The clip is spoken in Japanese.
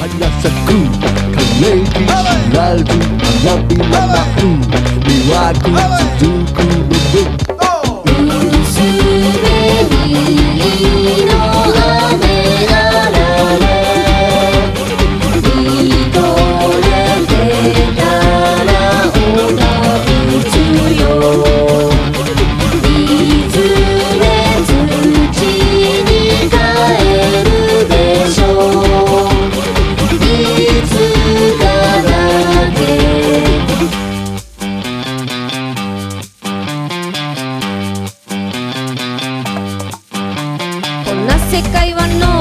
花咲く枯れ木知らず花びら舞う魅惑続くの薄紅の雨あられ見とれてたらおがぶつよいずれ土に帰るでしょういつかだけこんな世界はの